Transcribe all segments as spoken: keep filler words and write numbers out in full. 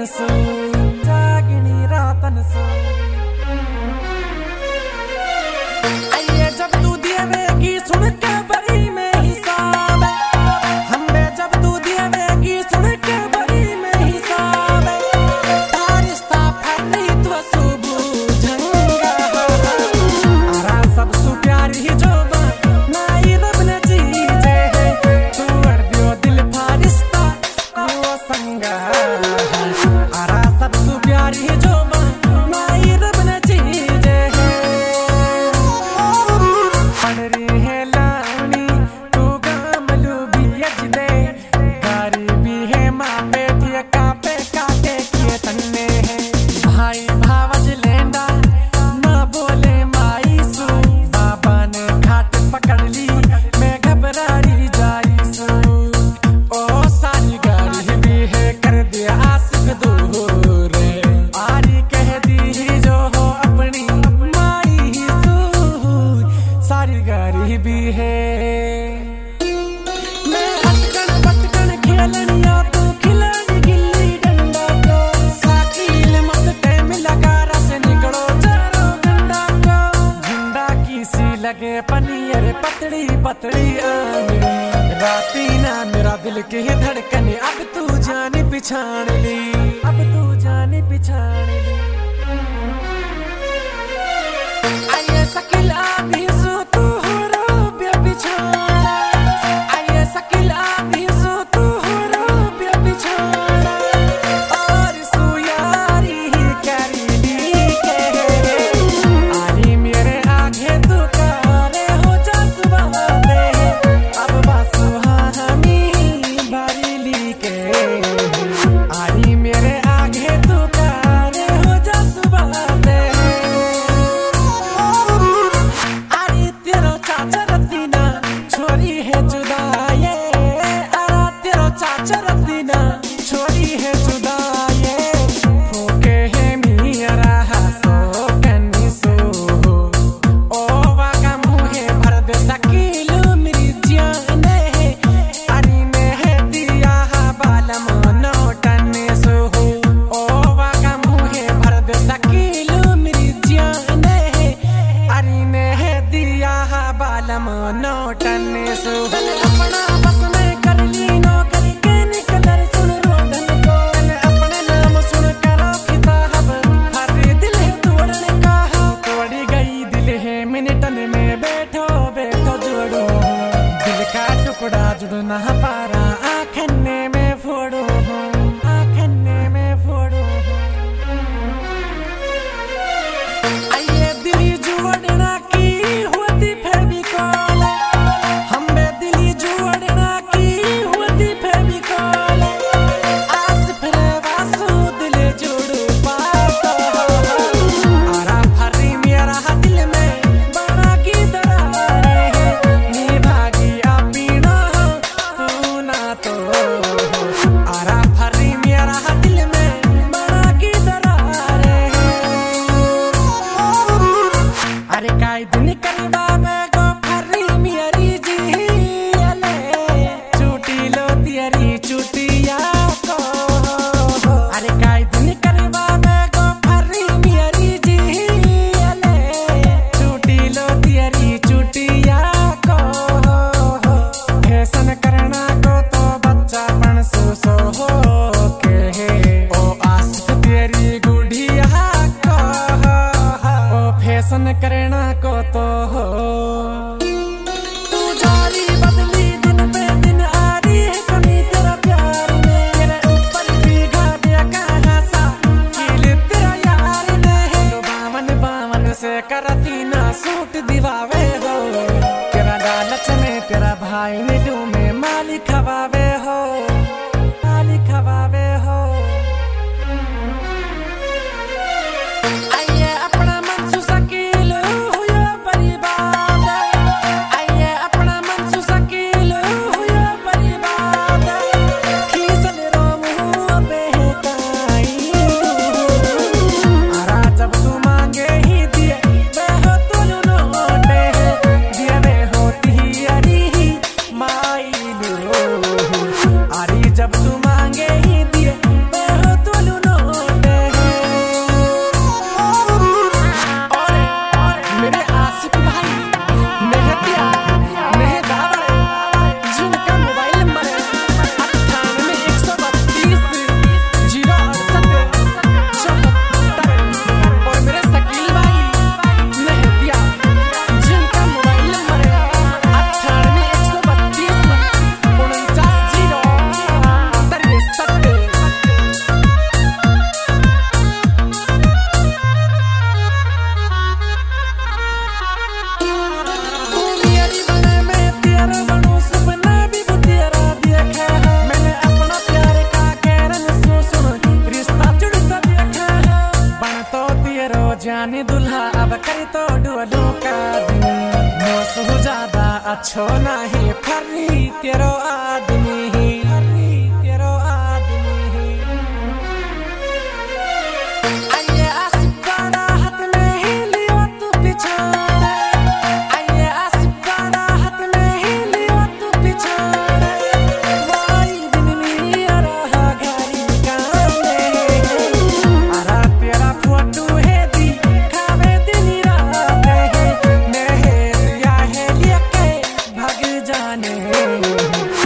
दिन सो जागनी रातन सो आइए जब तू देवेगी सुन के बरी में हिसाब हमें जब तू देवेगी सुन के बरी में हिसाब तारिस्ता फरी तो सुबू झंगा आरा सब सु प्यारी जो नाई रब ने चीजे तू अड़ दियो दिल फारिस्ता वो संगा आरा सब सु प्यारी जो नाई रब ने चीजे पड़ रही है लावनी तू गामलू भी अजदे गारी भी है माँ बेटी कापे काटे किए तन्ने है भाई भावज लेंदा ना बोले माई सू बाबा ने घाट पकड़ ली मैं घबरा रही जाई सू ओ सारी गाड़ी भी है कर दिया आसिफ दूर आरी कह दी जो हो अपनी माई सू सारी गाड़ी भी है मैं अटकन पटकन खेलनिया तू खिलाड़ी गिल्ली डंडा को साकिल मत टाइम लगा रस निकलो चारों गंडा को झंडा की सी लगे पनीर पतड़ी पतड़ी आंगड़ी राती ना मेरा दिल की धड़कन अब तू जानी पिछाड़ ली अब तू जानी पिछाड़ ली आइए सकिला भी सो तू हो रोबे पिछाड़ा आइए सकिला भी सो तू हो रोबे पिछाड़ा और सो यारी ही करी ली के आरी मेरे आगे तू कारे हो जा सुबह दे अब बासु हामी बारी ली के आरी मेरे आगे तू कारे हो जा सुबह दे आरी तेरो चाचा रतीना छोरी है जुदा ये आरा तेरो चाचा रतीना छोरी है जुदा ये फूके है मियारा हसो कनी सो ओ वागा मुहे भर दे सकीलू मेरी जान है अरी ने है दिया बालम नोटन सो ओ वागा मुहे भर दे सकीलू मेरी जान है अरी ने है दिया बालम नोटन सो अपना बस में कर ली नौकरी के निकलर सुन रोदन को अपने नाम सुन करो किताब हर दिल है तोड़ने का तोड़ी गई दिल है मिनटन में बैठो बैठो जोड़ो दिल का टुकड़ा जुड़ना पारा आखने में फोड़ो आखने में फोड़ो आइए दिली जोड़ना की होती फेविकॉल हमें दिली जोड़ना की होती फेविकॉल आस फिर वासु दिल जोड़ पाता आरा फरी मेरा दिल में बड़ा की दरार है नी भागी अपीना तू ना तो आरा फरी मेरा दिल में बड़ा की दरार है अरे काई दिन करवा में गो फरी मेरी जी अले चूटी लो तेरी चूटिया को अरे काई दिन करवा में गो फरी मेरी जी अले चूटी लो तेरी चूटिया को फैशन करना को तो बच्चा पन सो सो हो के ओ आसिफ तेरी गुड़िया को ओ फैशन करना को तो हो तू जारी बदली दिन पे दिन आ रही है कमी तेरा प्यार में तेरे ऊपर भीगा दिया कहाँ सा फील तेरा यार ने है तो बावन बावन से करती ना सूट दिवावे हो तेरा लालच में तेरा भाई नीलू में माली खवावे हो माली खवावे हो आइए अपना मन सु सकील हुयो परिवार आइए अपना मन सु सकील हुयो परिवार खींचल रोम हुआ बेहताई आरा जब तू मांगे ही दिए वे हो तुलू नोटे दिए वे होती ही अरी माई लो आरी जब तू मांगे ही दिए अच्छो नहीं फरी तेरो आदमी ही, तेरो आदमी ही। आइए आसिफ राहत में ही लियो तू पिछाड़, आइए आसिफ राहत में ही लियो तू पिछाड़। वही दिन में रहा घरी गाने, अरा तेरा फोटो है दी खावे दिन रात है, नहीं दिया है लेके भाग जाने।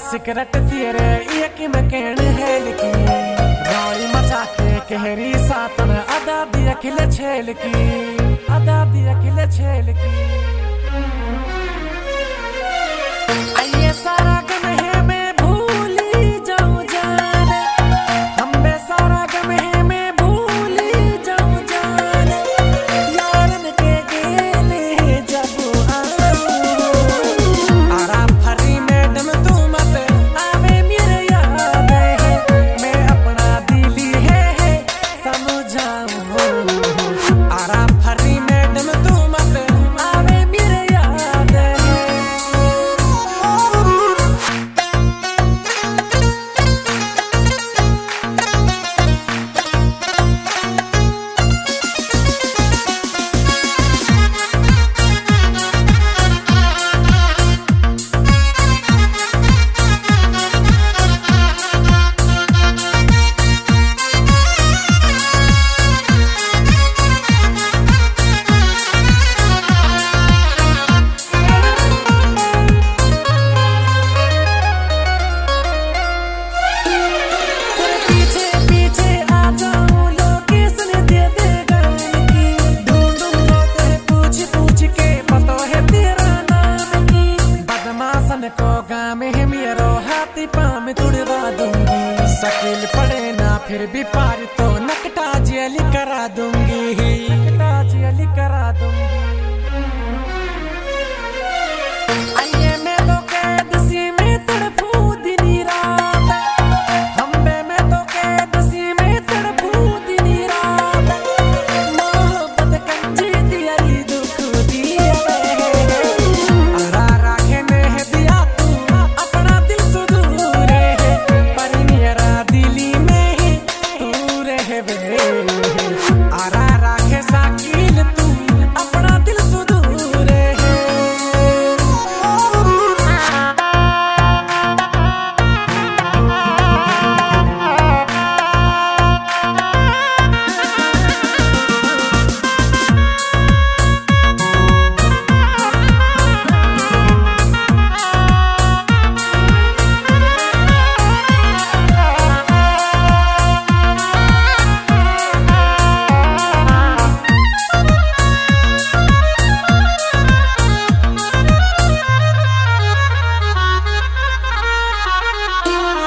सिगरेट तेरे एक में कहने है लिखी रौली मचा के कहरी सातन अदा दिया खिले छेल की अदा दिया खिले छेल की आइए सारा गम है मैं भूली जाऊं जान हमें सारा गम है मैं भूली जाऊं जान यारन के गेले जब आराम फरी मैडम तू मत आवे मेरे याद है मैं अपना दिली है समझाऊं आराम फरी मैडम तू मत आवे मेरे याद है को गाम है मेरो हाथी पाम तुड़वा दूंगी शकील पड़े ना फिर भी पार